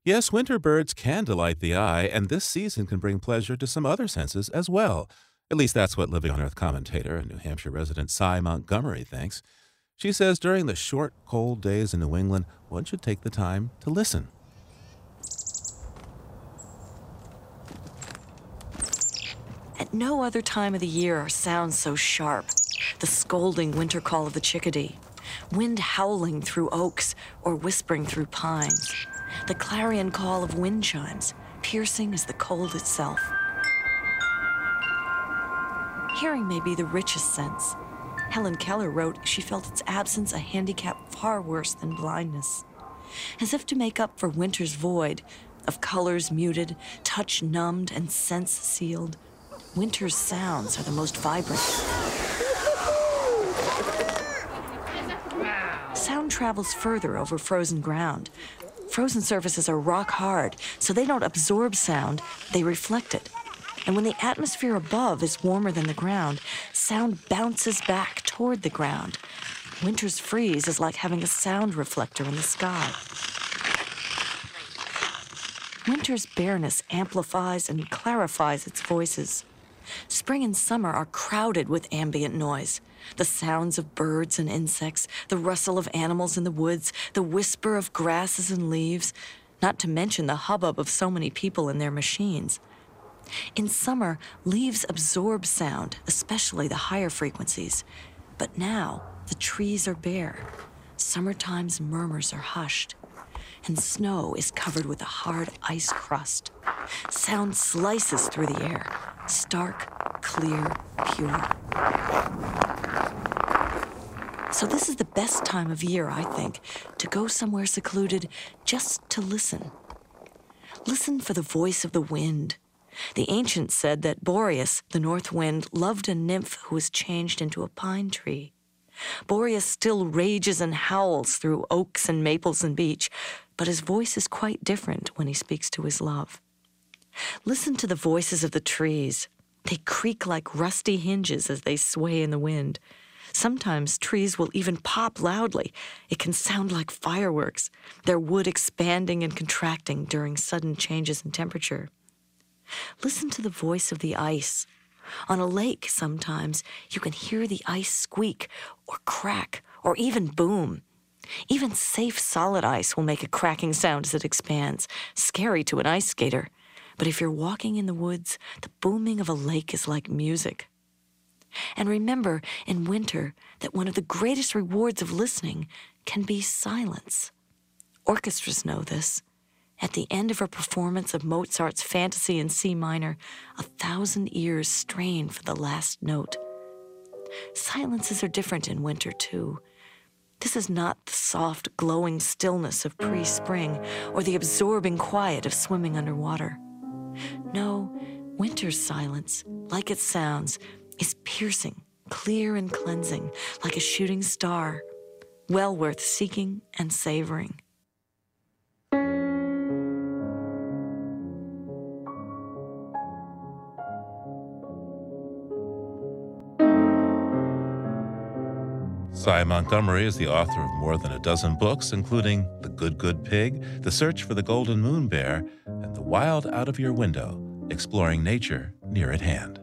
Yes, winter birds can delight the eye, and this season can bring pleasure to some other senses as well. At least that's what Living on Earth commentator and New Hampshire resident Cy Montgomery thinks. She says during the short, cold days in New England, one should take the time to listen. At no other time of the year are sounds so sharp. The scolding winter call of the chickadee, wind howling through oaks or whispering through pines, the clarion call of wind chimes, piercing as the cold itself. Hearing may be the richest sense. Helen Keller wrote she felt its absence a handicap far worse than blindness. As if to make up for winter's void, of colors muted, touch numbed, and sense sealed, winter's sounds are the most vibrant. Sound travels further over frozen ground. Frozen surfaces are rock hard, so they don't absorb sound, they reflect it. And when the atmosphere above is warmer than the ground, sound bounces back toward the ground. Winter's freeze is like having a sound reflector in the sky. Winter's bareness amplifies and clarifies its voices. Spring and summer are crowded with ambient noise. The sounds of birds and insects, the rustle of animals in the woods, the whisper of grasses and leaves, not to mention the hubbub of so many people and their machines. In summer, leaves absorb sound, especially the higher frequencies. But now, the trees are bare. Summertime's murmurs are hushed. And snow is covered with a hard ice crust. Sound slices through the air, stark, clear, pure. So this is the best time of year, I think, to go somewhere secluded just to listen. Listen for the voice of the wind. The ancients said that Boreas, the north wind, loved a nymph who was changed into a pine tree. Boreas still rages and howls through oaks and maples and beech, but his voice is quite different when he speaks to his love. Listen to the voices of the trees. They creak like rusty hinges as they sway in the wind. Sometimes trees will even pop loudly. It can sound like fireworks, their wood expanding and contracting during sudden changes in temperature. Listen to the voice of the ice. On a lake, sometimes, you can hear the ice squeak or crack or even boom. Even safe solid ice will make a cracking sound as it expands, scary to an ice skater. But if you're walking in the woods, the booming of a lake is like music. And remember, in winter, that one of the greatest rewards of listening can be silence. Orchestras know this. At the end of a performance of Mozart's Fantasy in C minor, 1,000 ears strain for the last note. Silences are different in winter, too. This is not the soft, glowing stillness of pre-spring or the absorbing quiet of swimming underwater. No, winter's silence, like it sounds, is piercing, clear and cleansing, like a shooting star, well worth seeking and savoring. Cy Montgomery is the author of more than a dozen books, including The Good Good Pig, The Search for the Golden Moon Bear, and The Wild Out of Your Window, exploring nature near at hand.